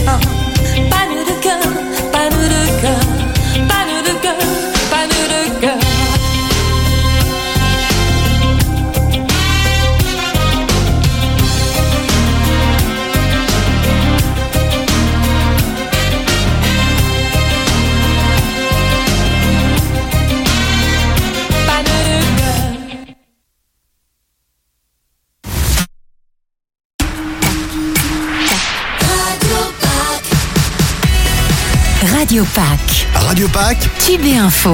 Radio Pâques. Radio Pâques. Tube et Info.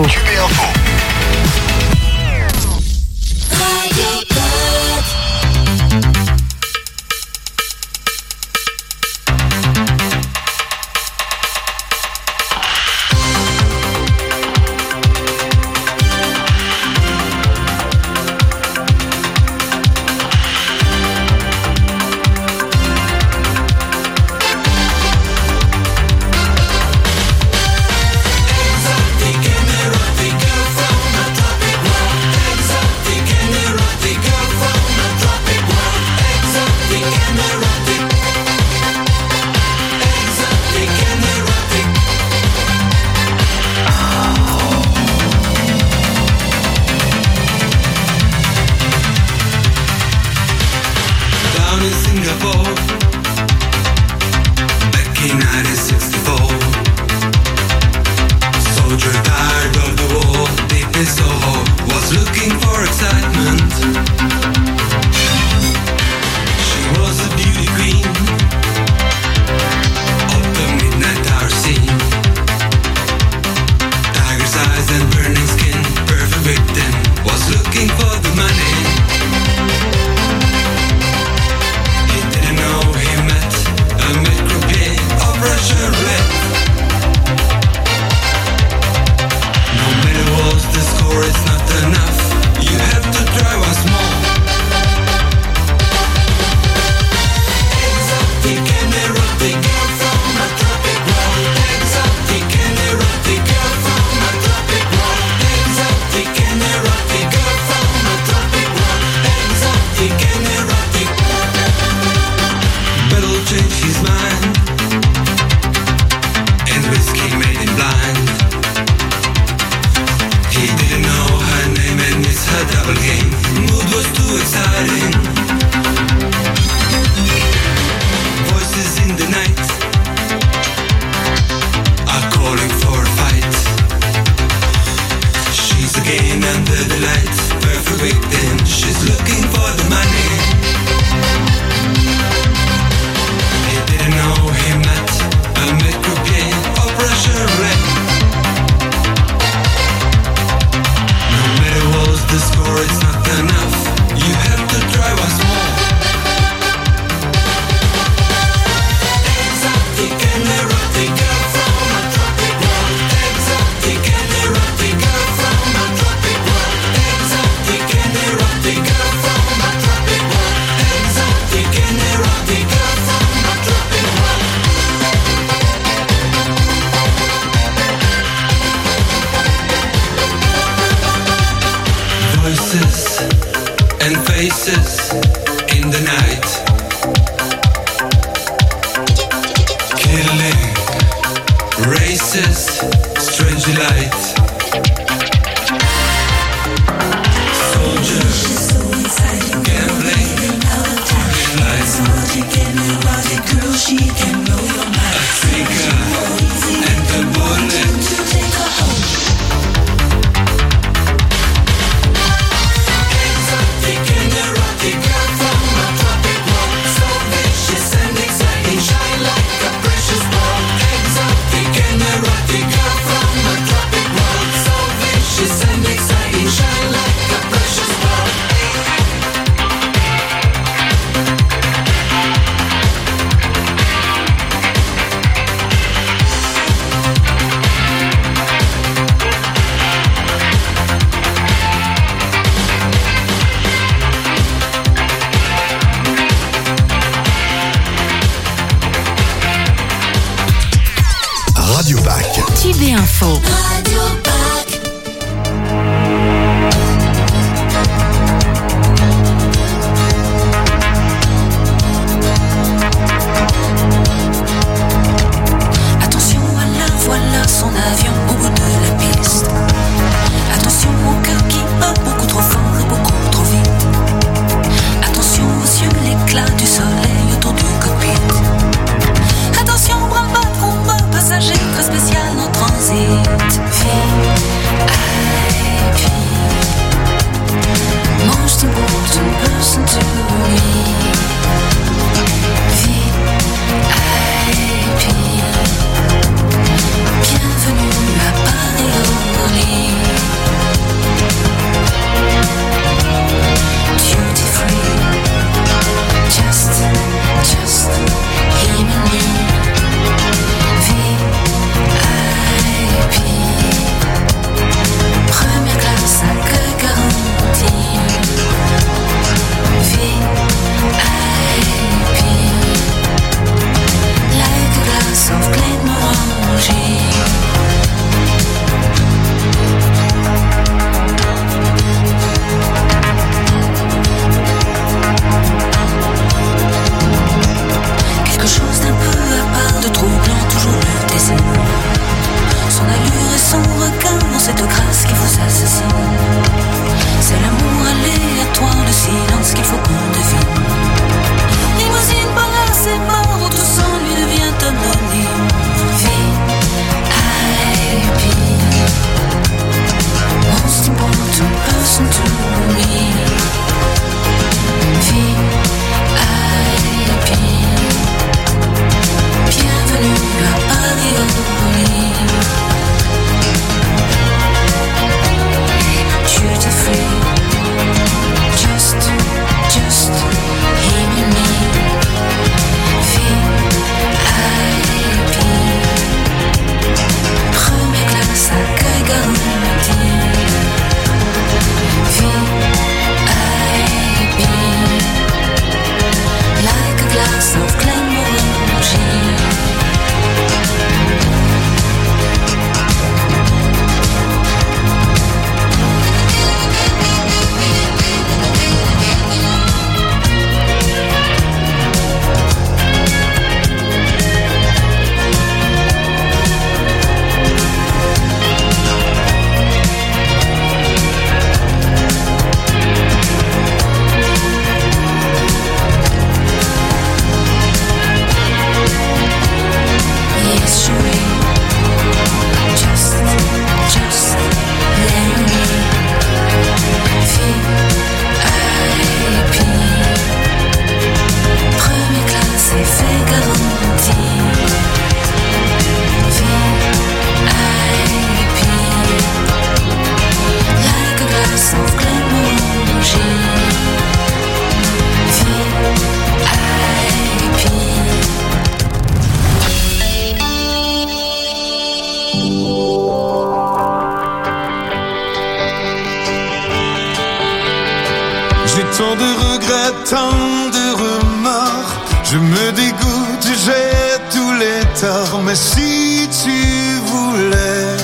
J'ai tant de regrets, tant de remords. Je me dégoûte, j'ai tous les torts. Mais si tu voulais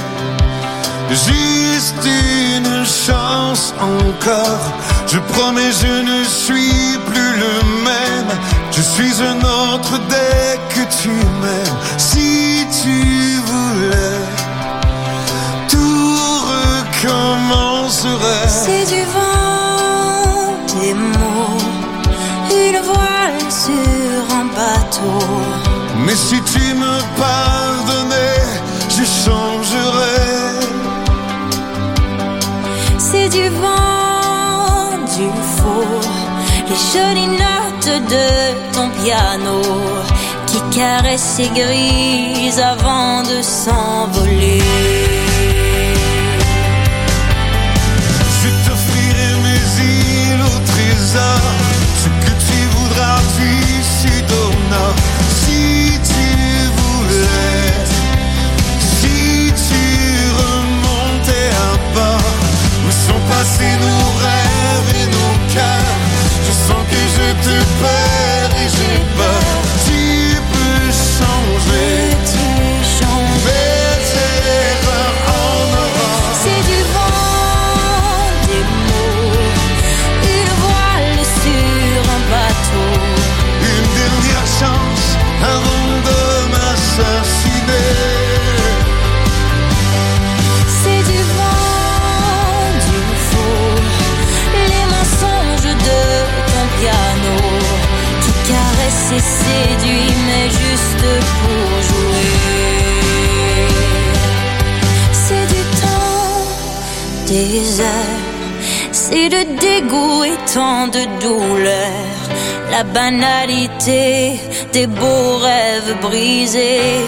juste une chance encore, je promets, je ne suis plus le même. Je suis un autre dès que tu m'aimes. Si tu voulais, tout recommencerait. C'est du vent, des mots, une voile sur un bateau. Mais si tu me pardonnais, je changerais. C'est du vent, du faux, les jolies notes de ton piano qui caressent ses grises avant de s'envoler. Je t'offrirai mes îles au trésor, ce que tu voudras du sud au nord. Si tu voulais, si tu remontais à bord, où sont passés nos rêves et nos cœurs. Je sens que je te perds et j'ai peur. Tu peux changer, mes erreurs en aurore. C'est du vent, des mots, une voile sur un bateau. Une dernière chance avant de m'assassiner. C'est du vent, du faux, les mensonges de ton piano qui caresse et séduit, mais juste pour jouer. C'est du temps, des heures, c'est de dégoût et tant de douleur, la banalité des beaux rêves brisés.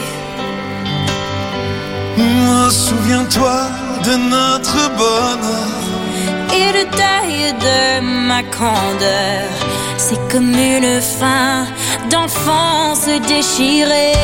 Moi, souviens-toi de notre bonheur. Et le deuil de ma candeur, c'est comme une fin d'enfance déchirée.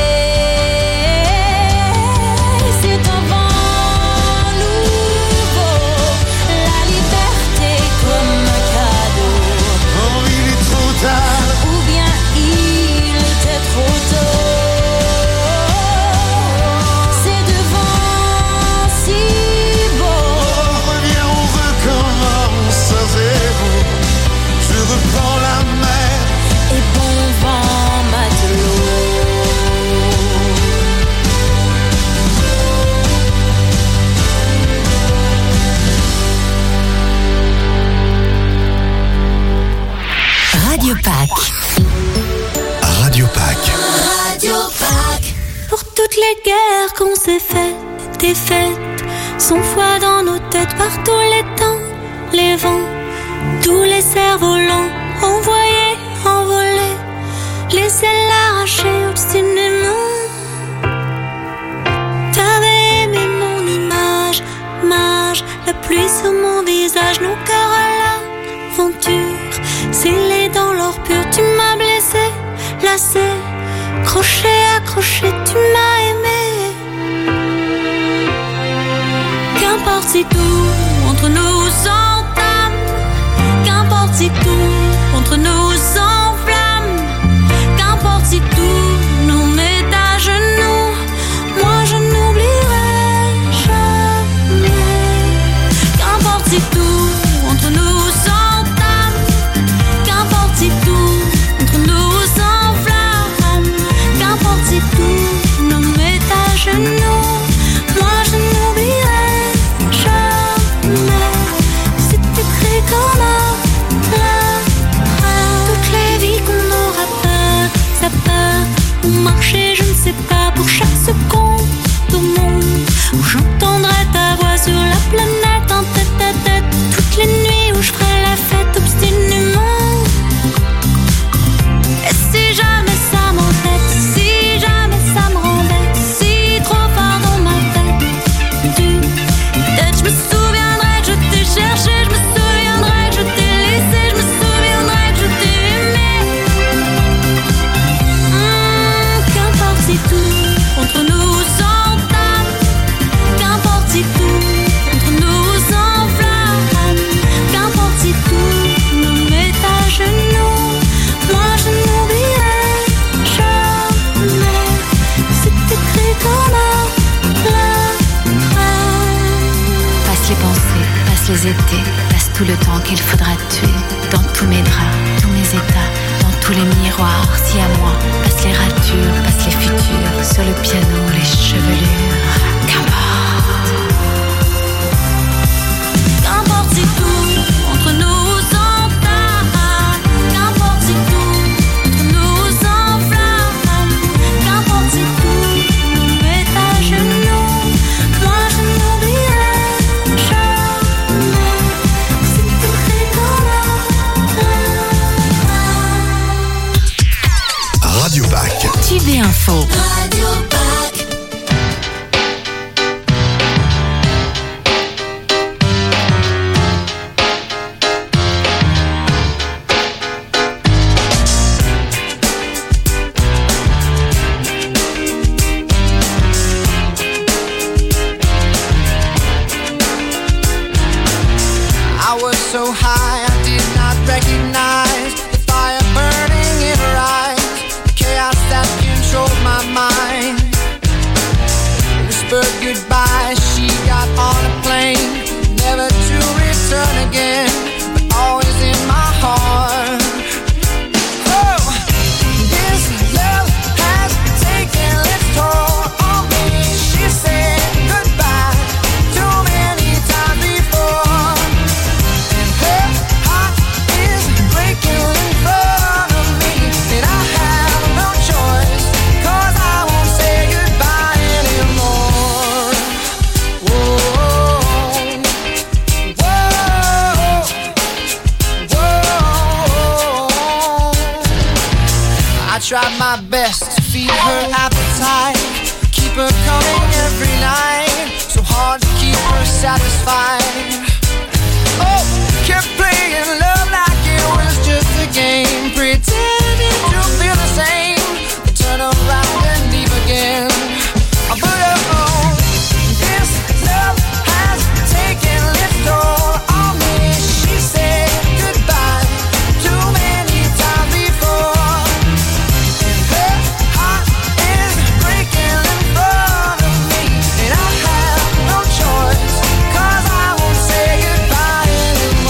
C'est un vent nouveau, la liberté comme un cadeau. Oh, il est trop tard. Ou bien il était trop tôt. C'est devant si beau. Oh, reviens, on recommence à zéro. Je reprends la mer. Et bon vent matelot. Radio Pâques. Radio Pâques. Radio Pâques. Pour toutes les guerres qu'on s'est faites, des fêtes, son foi dans nos têtes par tous les temps, les vents, tous les cerfs-volants, envoyés, envolés, les ailes arrachées obstinément. T'avais aimé mon image, mage, la pluie sur mon visage, nos cœurs à l'aventure, scellés dans l'or pur, tu m'as blessé, lassé, crochet, accroché, tu m'as aimé. Qu'importe si tout entre nous s'entame, qu'importe si tout entre nous s'enflamme, qu'importe si tout nous met à genoux, moi je n'oublierai jamais. Qu'importe si tout entre nous s'entame, qu'importe si tout entre nous s'enflamme, qu'importe si tout nous met à genoux, moi je n'oublierai jamais. le temps qu'il faudra tuer. Dans tous mes draps, tous mes états, dans tous les miroirs, si à moi passent les ratures, passent les futurs, sur le piano, les chevelures. Qu'importe si tout entre nous s'entame, qu'importe si tout entre nous s'enflamme, qu'importe si tout nous met à genoux, moi je n'oublierai jamais si tout est dans la Radio Pack. Tube et Info. Radio Pack. So high, I did not recognize the fire burning in her eyes, the chaos that controlled my mind. Whispered goodbye, she got on a plane, never to return again, but always in my heart. Oh, this love has taken its toll on me. She said goodbye too many times before. Tried my best to feed her appetite, keep her coming every night, so hard to keep her satisfied. Oh, kept playing love like it was just a game, pretending to feel the same, then turn around and leave again. But oh, this love has taken its toll on me. She said goodbye too many times before. Anymore.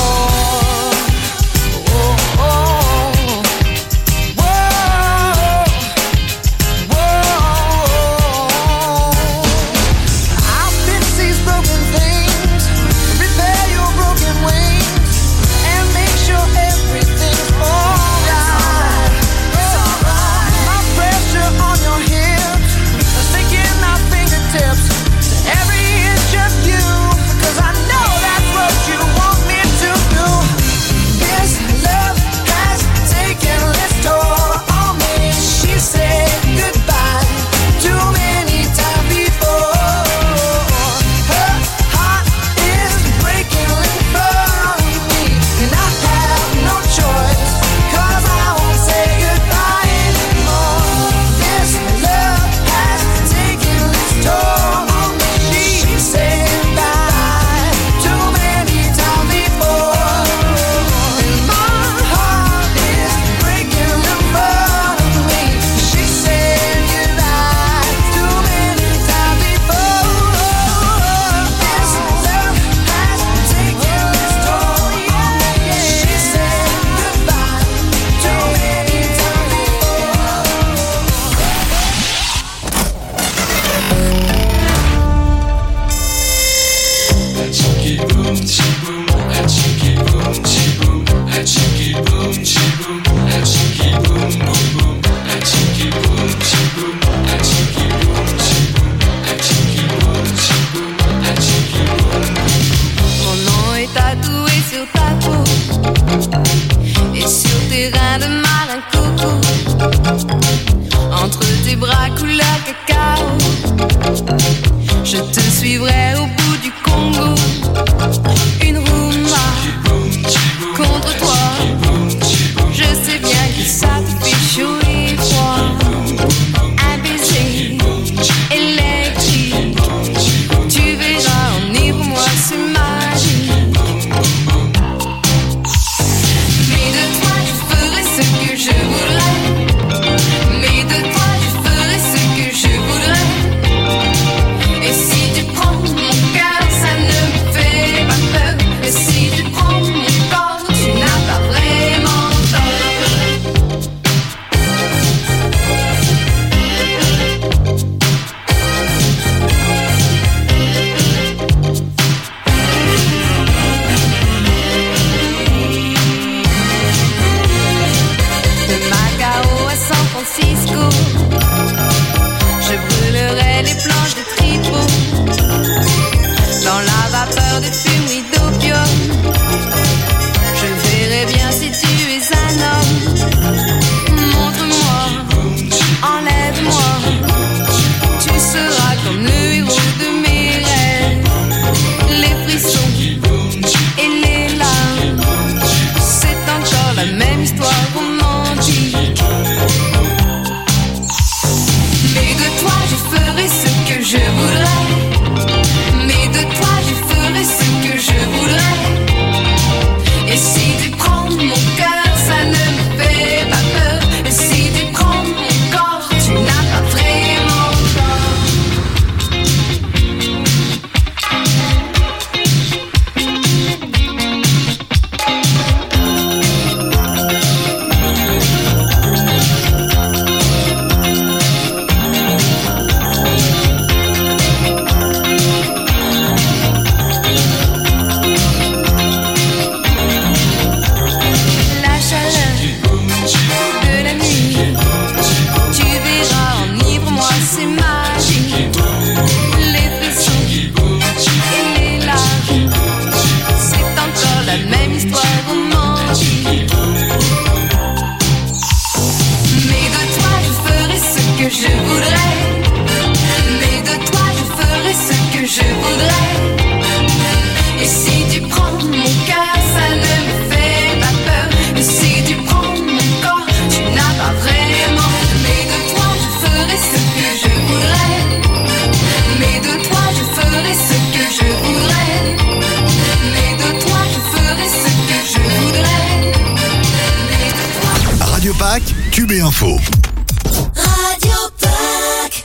Tube et Info. Radio Pack.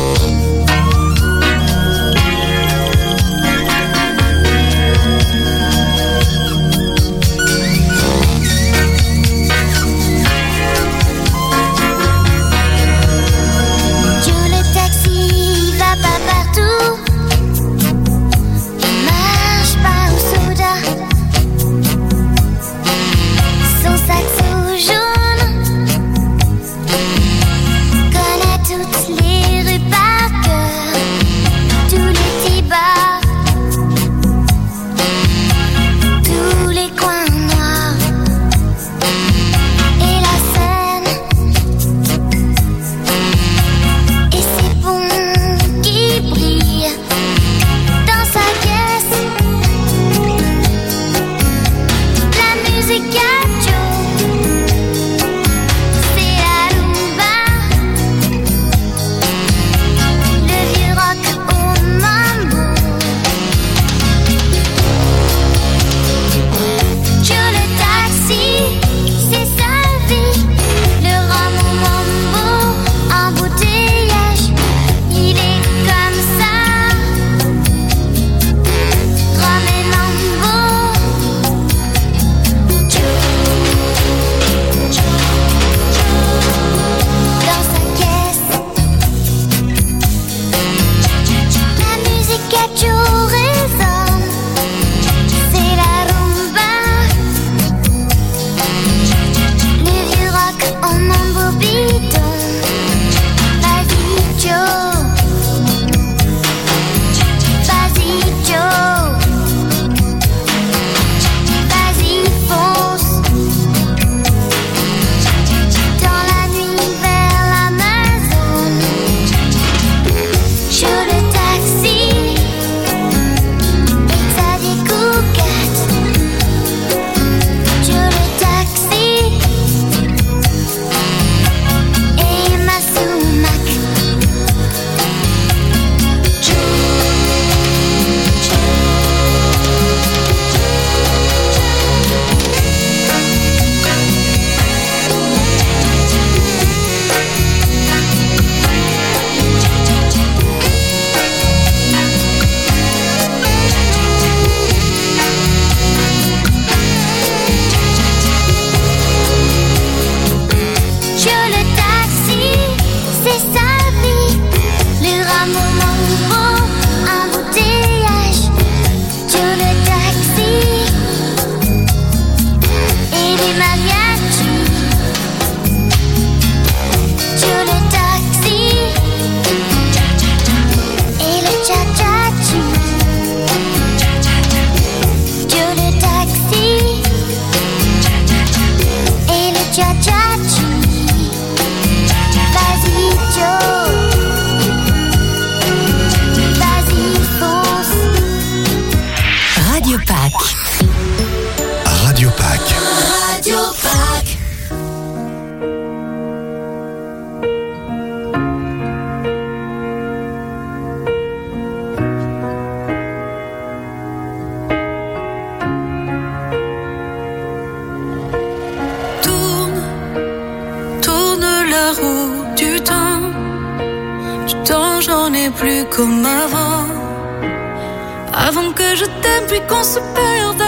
Avant que je t'aime puis qu'on se perde,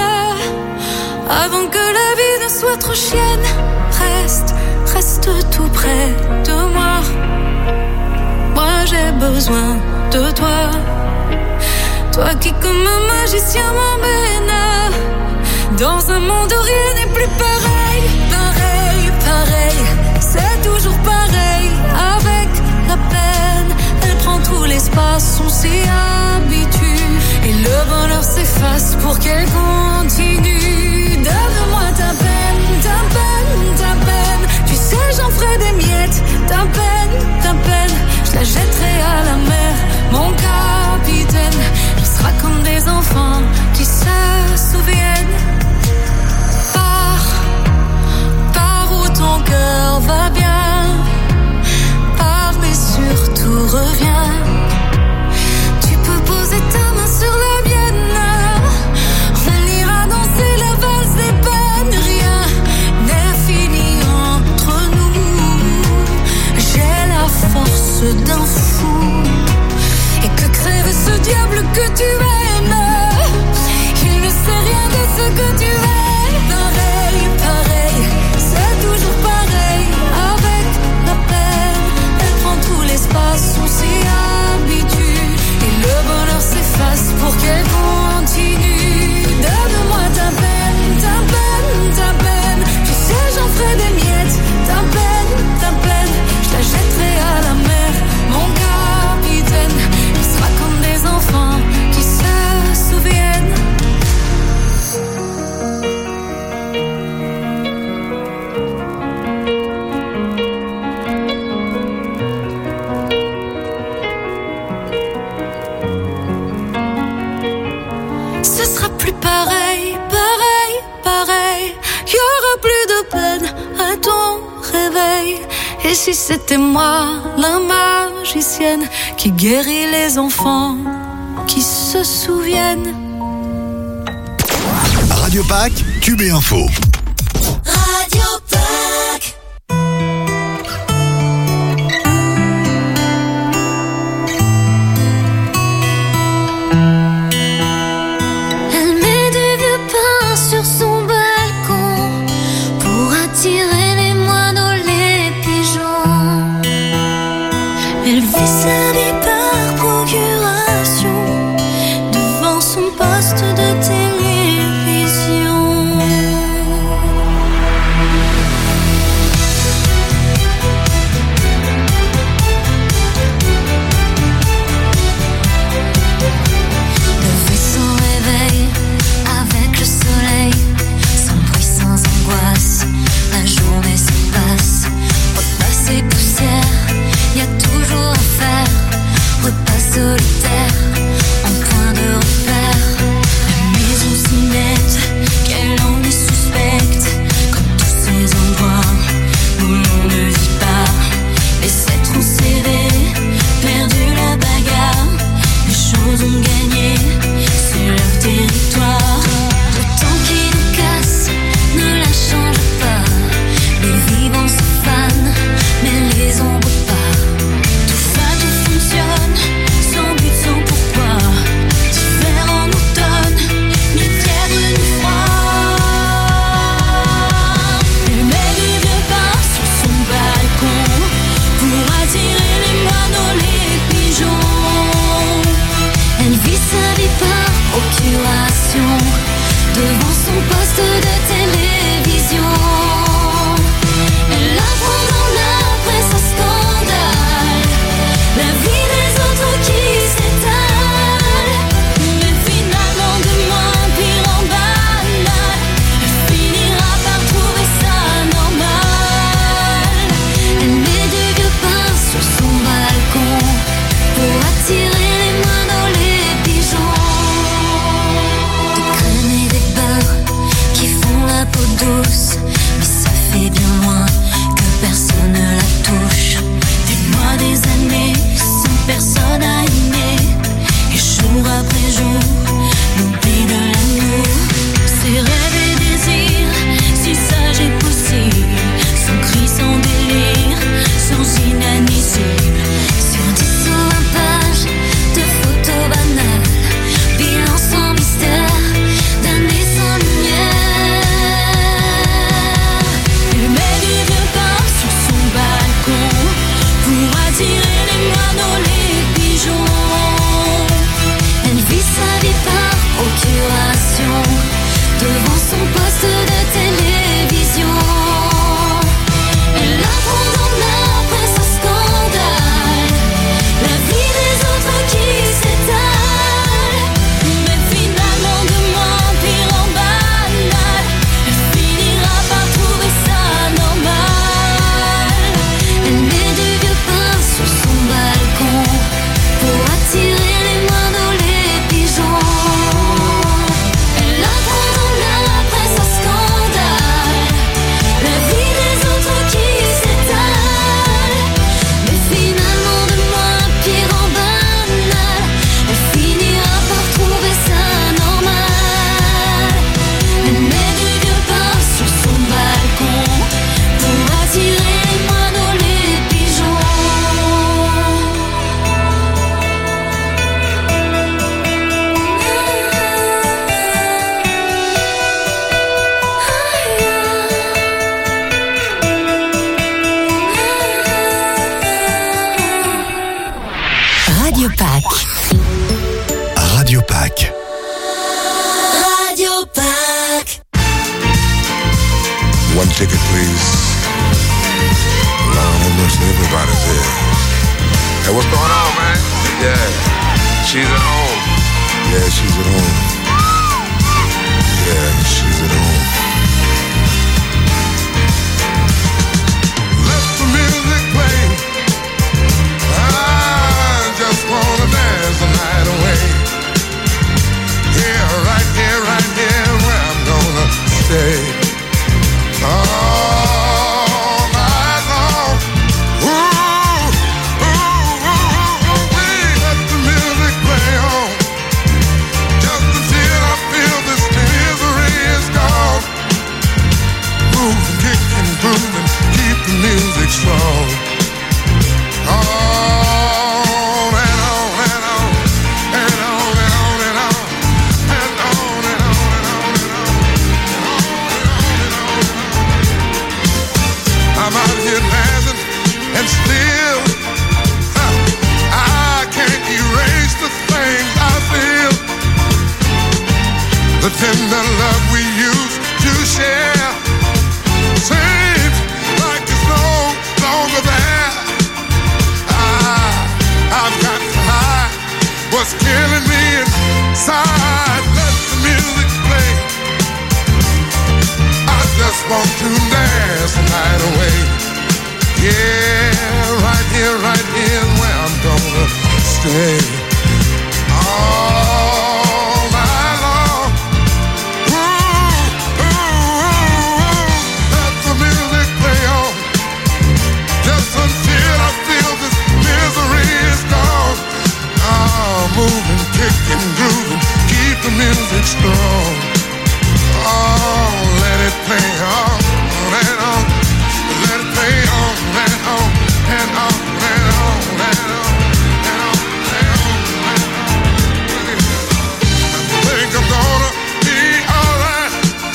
avant que la vie ne soit trop chienne, reste tout près de moi. Moi j'ai besoin de toi, toi qui comme un magicien m'emmène dans un monde où rien n'est plus pareil, pareil, c'est toujours pareil. Avec la peine, elle prend tout l'espace, on s'y habitue et le bonheur s'efface pour qu'elle continue. Donne-moi ta peine, tu sais j'en ferai des miettes. Ta peine, je la jetterai à la mer, mon capitaine. Il sera comme des enfants qui se souviennent. Pars où ton cœur va bien, pars mais surtout reviens. Tu peux poser ta main sur la mienne, on ira danser y aura plus de peine à ton réveil. Et si c'était moi, la magicienne, qui guérit les enfants, qui se souviennent. Radio Pâques, Cube et Info. Radio Pâques. Elle met du vieux pain sur son balcon pour attirer les moineaux, les pigeons. Elle vit sa vie par procuration devant son poste de télévision. Lever son réveil avec le soleil, sans bruit, sans angoisse, la journée se passe. Repas et poussière, y a toujours à faire. Repas solitaire, en point de repère. La maison si nette, qu'elle en est suspecte. Comme tous ces endroits où l'on ne vit pas. Les êtres ont cédé, perdu la bagarre. Les choses ont gagné sur leur territoire. Le temps qui nous casse ne la change pas. Les vivants se fanent, mais les ombres pas. Tout va, tout fonctionne, sans but, sans pourquoi. D'hiver en automne, ni fièvre ni froid. Elle met du vieux pain sur son balcon pour attirer les moineaux, les pigeons. Elle vit sa vie par procuration devant son poste de télévision. Elle apprend dans la presse un scandale, la vie des autres qui s'étale. Mais finalement de moins pire en banal, elle finira par trouver ça normal. Elle met du vieux pain sur son balcon pour attirer les moineaux, les pigeons. Des crèmes et des beurres qui font la peau douce, mais ça fait bien loin que personne ne la touche. Des mois, des années, sans personne à aimer. Et jour après jour, l'oubli de l'amour. Ses rêves et désirs, si sage et possible, sans cri, sans délire, sans inadmissible. Sur 10 ou 20 pages de photos banales, bilan sans mystère, d'années sans lumière. Elle met du vieux pain sur son balcon pour attirer les moineaux, les pigeons. Elle vit sa vie par procuration devant son poste de télévision. Elle apprend dans la presse un scandale, la vie des autres qui s'étale. Mais finalement de moins pire en banal, elle finira par trouver ça normal. Elle met du vieux pain sur son balcon pour attirer les moineaux, les pigeons. Elle apprend dans la presse un scandale, la vie des autres qui s'étale. Mais finalement de moins pire en banal, elle finira par trouver ça normal. Elle met du vieux pain sur son balcon pour attirer les moineaux, les pigeons. Radio Pâques. Radio Pâques. Radio Pâques. One ticket, please. Lord have mercy, everybody's here. Hey, what's going on, man? Yeah, she's at home. Yeah, she's at home. Yeah, she's at home. Let the music play. I just wanna dance the night away. Here, right here, where I'm gonna stay. Yeah, right here is where I'm gonna stay. All night long. Ooh, let the music play on. Just until I feel this misery is gone. Moving, kicking, grooving, keep the music strong. Oh, let it play on, and on. Let it play on, and on, and on, and on, and on, and on, and on, and on. I think I'm gonna be alright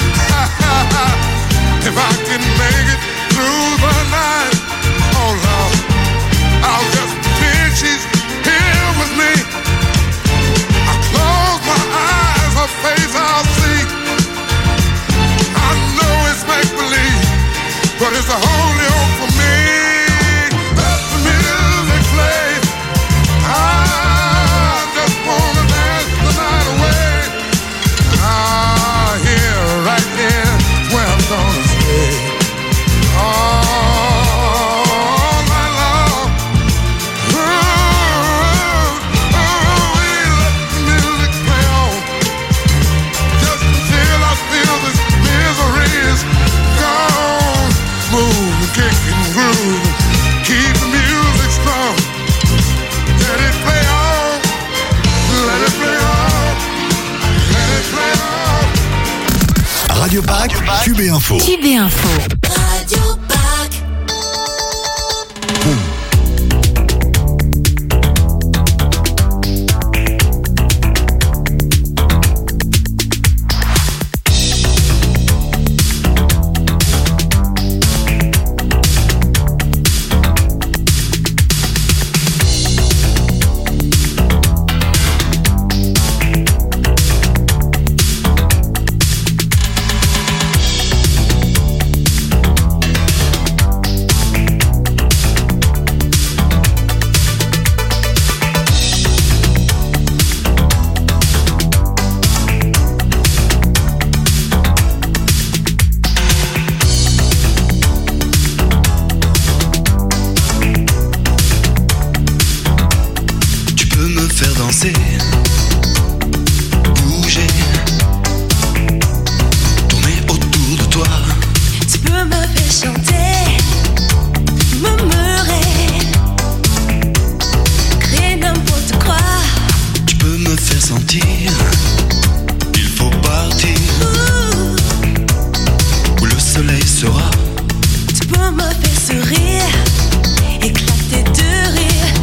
if I can make it through the night. Oh Lord, I'll just pretend she's here with me. I close my eyes, her face I'll see. I know it's make-believe, but it's the only hope for me. Let the music play. I just wanna dance the night away. Here, right here, where I'm gonna stay. All night long. Let the music play on. Just until I feel this misery is gone. Move, kick and groove, keep the music strong. Let it play on, let it play on, let it play on. Radio Pack, Cube et Info. Cube et Info. Radio Pack. Bouger, tourner autour de toi. Tu peux me faire chanter, murmurer, créer n'importe quoi. Tu peux me faire sentir, il faut partir. Où le soleil sera. Tu peux me faire sourire, éclater de rire.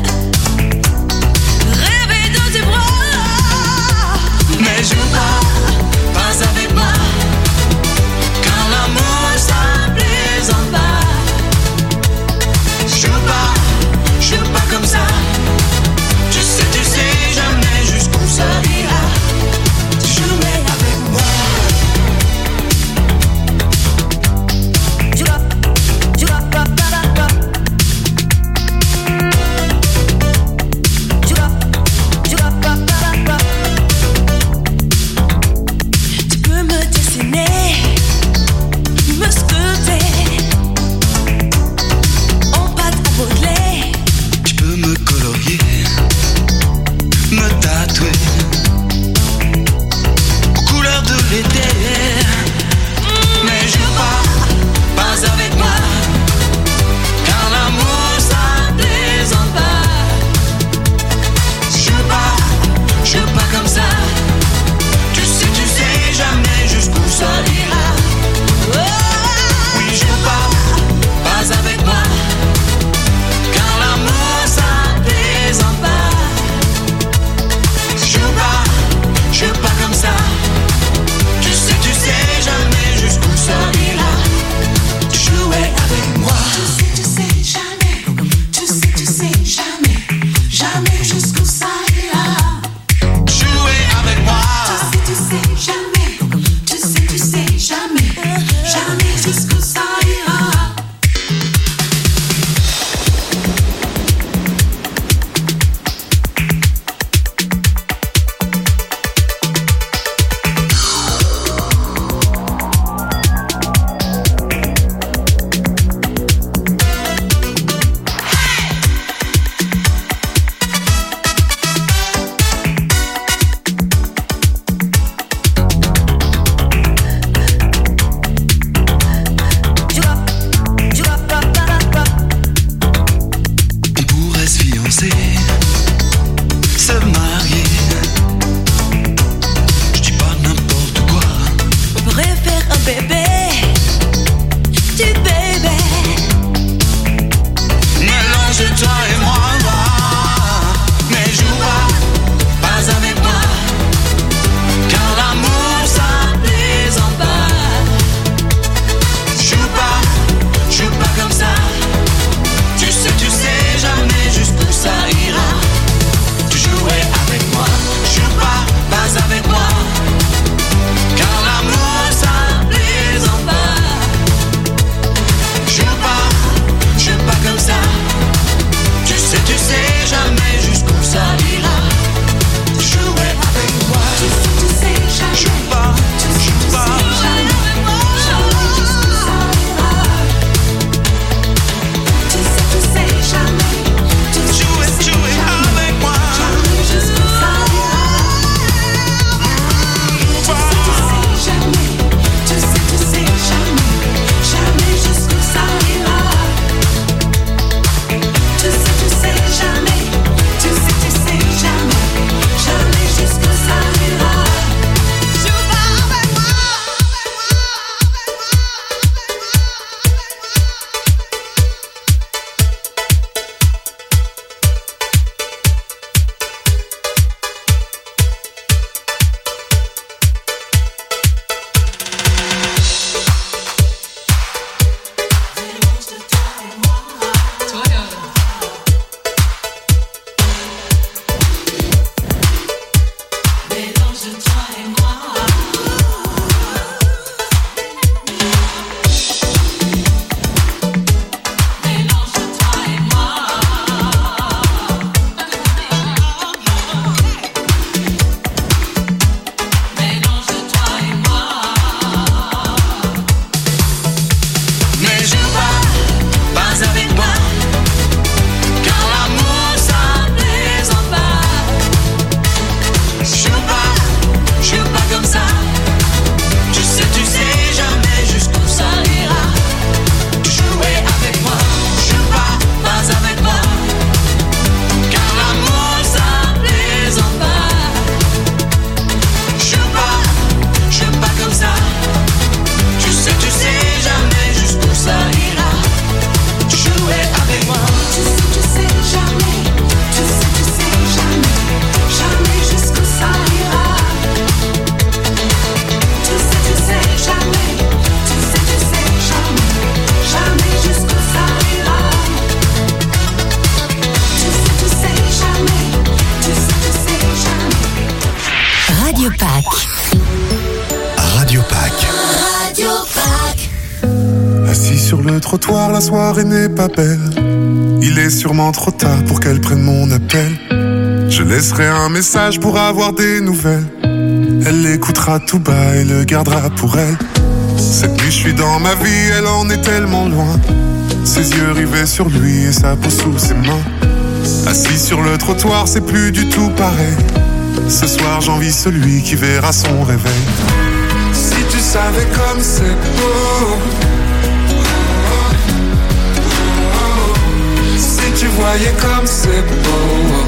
Rêver dans tes bras. Mais joue pas avec moi. Quand l'amour s'aplaisante pas. Joue pas comme ça. Tu sais jamais jusqu'où ça ira. Jouer avec moi. Joue sur le trottoir, la soirée n'est pas belle. Il est sûrement trop tard pour qu'elle prenne mon appel. Je laisserai un message pour avoir des nouvelles. Elle l'écoutera tout bas et le gardera pour elle. Cette nuit je suis dans ma vie, elle en est tellement loin. Ses yeux rivés sur lui et sa peau sous ses mains. Assis sur le trottoir, c'est plus du tout pareil. Ce soir j'envie celui qui verra son réveil. Si tu savais comme c'est beau, si tu voyais comme c'est beau.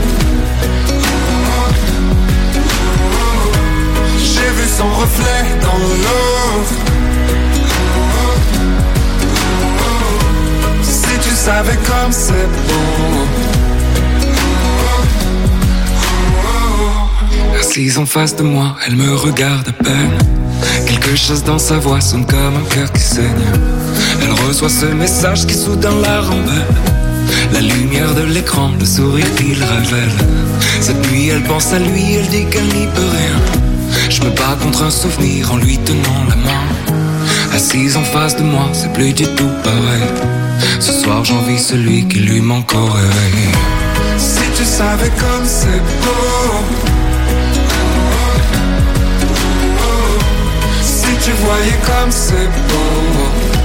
J'ai vu son reflet dans l'eau. Si tu savais comme c'est beau. Assise en face de moi, elle me regarde à peine. Quelque chose dans sa voix sonne comme un cœur qui saigne. Elle reçoit ce message qui soudain la rend belle. La lumière de l'écran, le sourire qu'il révèle. Cette nuit elle pense à lui, elle dit qu'elle n'y peut rien. Je me bats contre un souvenir en lui tenant la main. Assise en face de moi, c'est plus du tout pareil. Ce soir j'envie celui qui lui manque au réveil. Si tu savais comme c'est beau. Si tu voyais comme c'est beau.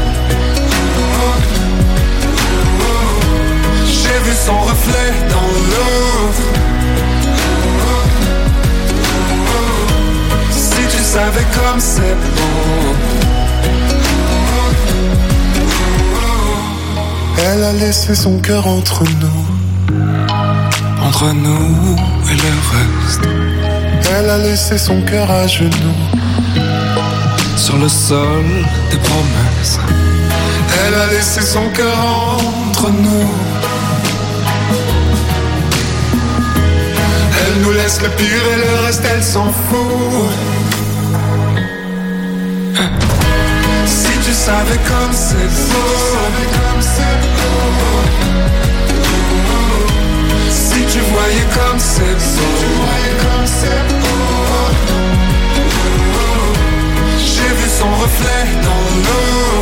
J'ai vu son reflet dans l'eau. Si tu savais comme c'est beau. Elle a laissé son cœur entre nous. Entre nous et le reste. Elle a laissé son cœur à genoux. Sur le sol des promesses. Elle a laissé son cœur entre nous. Elle nous laisse le pire et le reste elle s'en fout. Si tu savais comme c'est beau. Si tu voyais comme c'est beau. J'ai vu son reflet dans l'eau.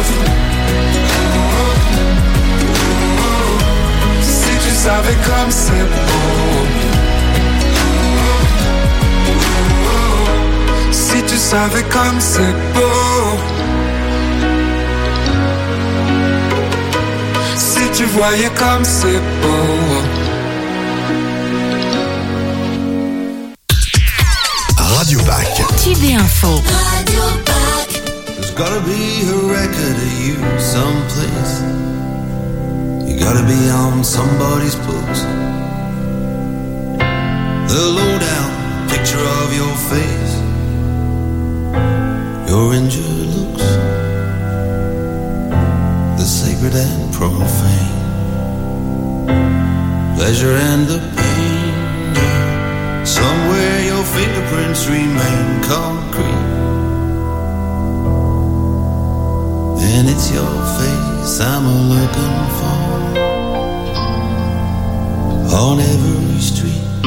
Si tu savais comme c'est beau. Si tu savais comme c'est beau. Si tu voyais comme c'est beau. Radio Pack. Tube Info. Radio Pack. There's gotta be a record of you someplace. You gotta be on somebody's books. The lowdown picture of your face, your injured looks, the sacred and profane, pleasure and the pain. Somewhere your fingerprints remain concrete, and it's your face I'm looking for on every street.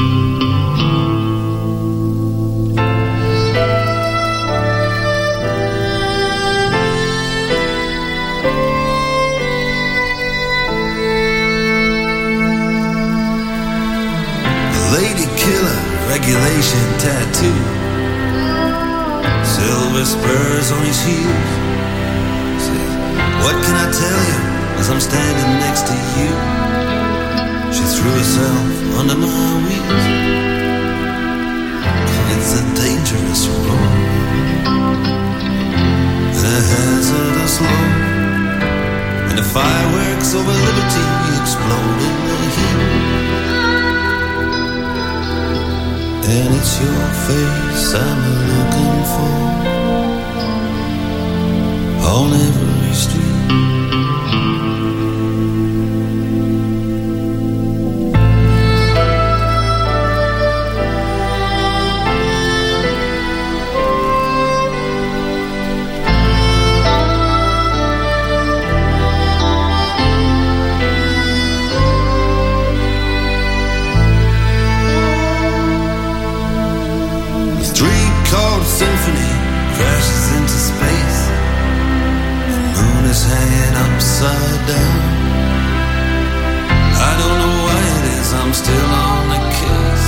Lady killer, regulation tattoo, silver spurs on his heels. Says, what can I tell you as I'm standing next to you? She threw herself under my wheels. It's a dangerous road, and a hazardous load, and the fireworks over liberty explode in the heat. And it's your face I'm looking for on every street. Symphony crashes into space, and Time is hanging upside down. I don't know why it is I'm still on the case.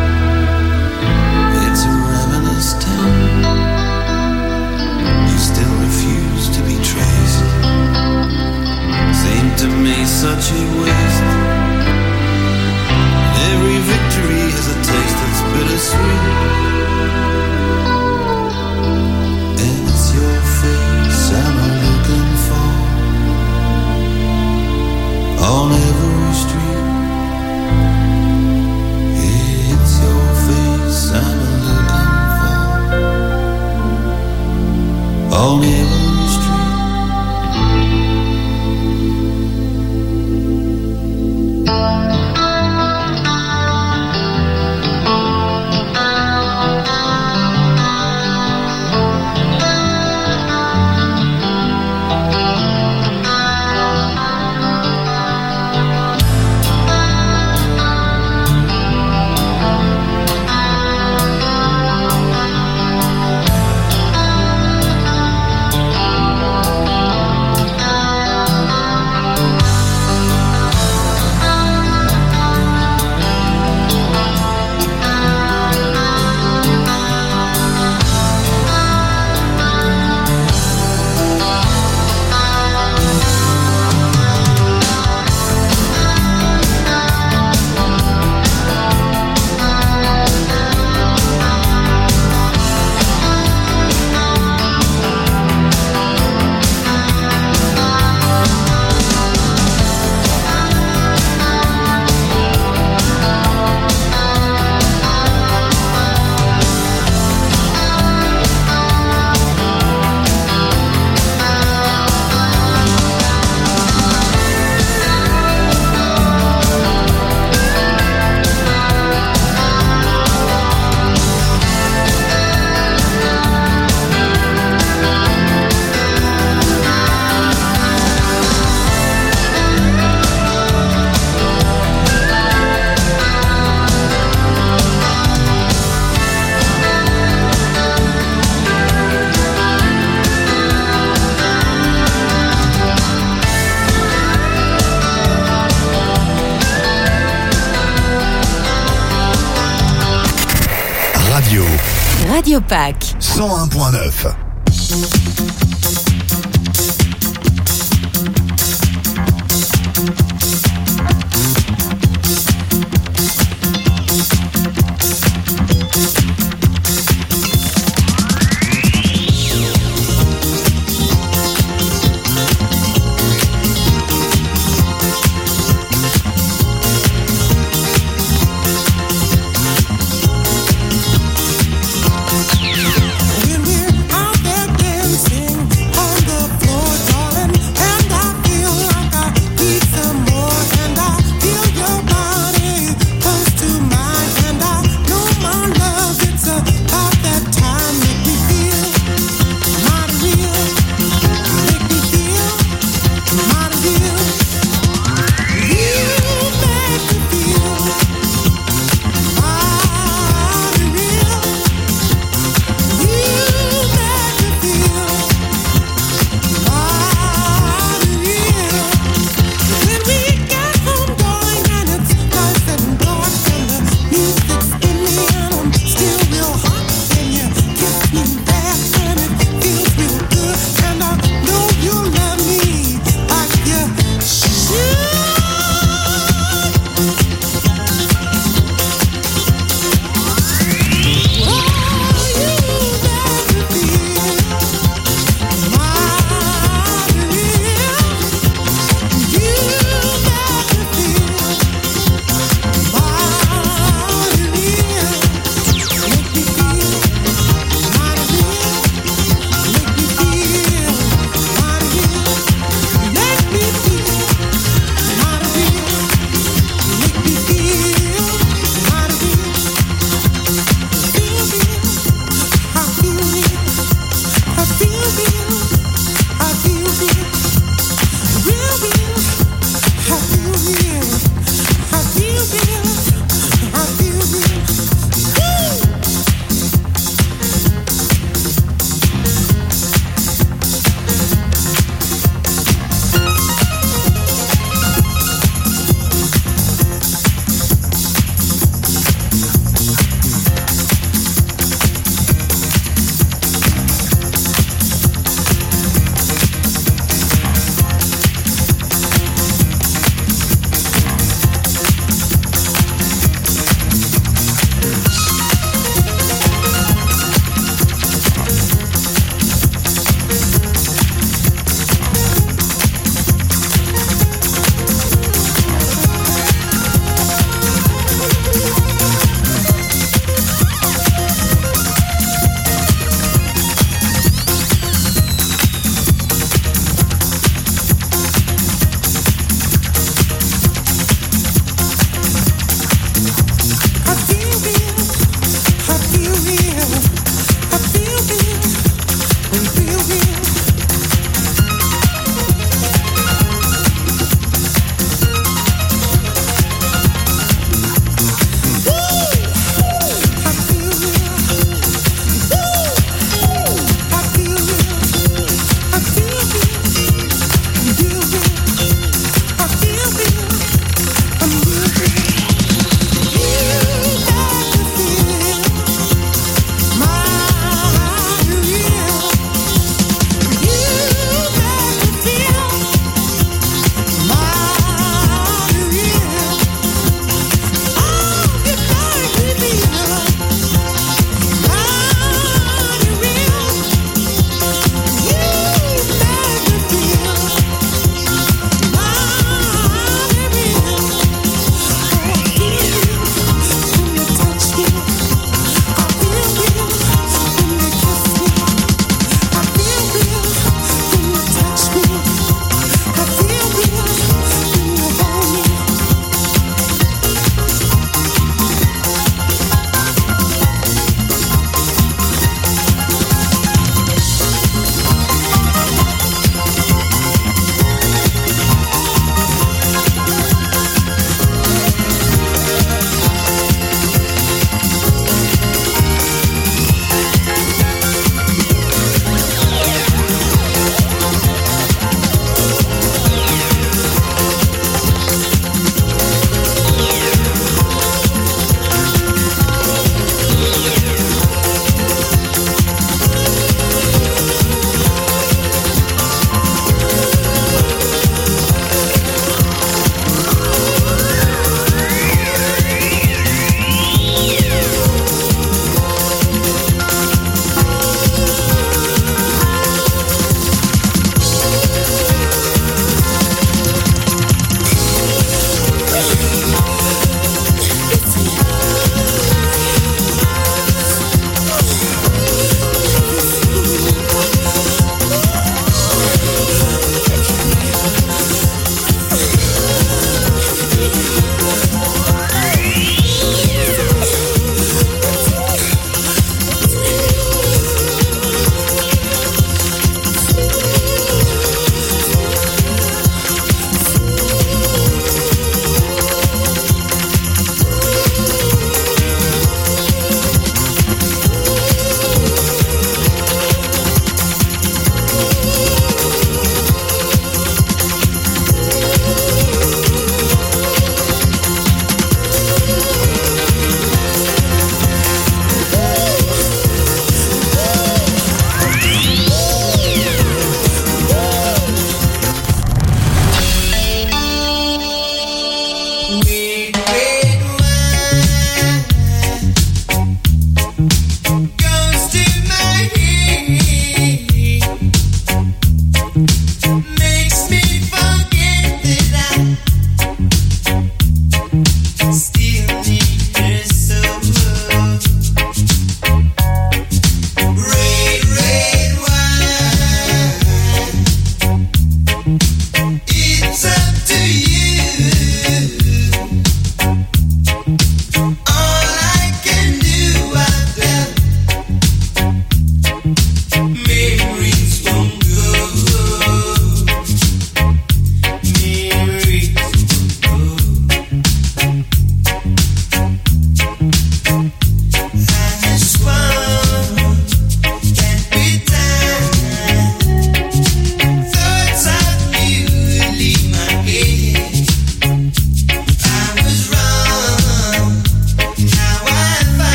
It's a ravenous town. You still refuse to be traced. Seemed to me such a waste. Every victory has a taste that's bittersweet. And it's your face I'm looking for on every street. It's your face I'm looking for on every street. Radio Pack 101.9.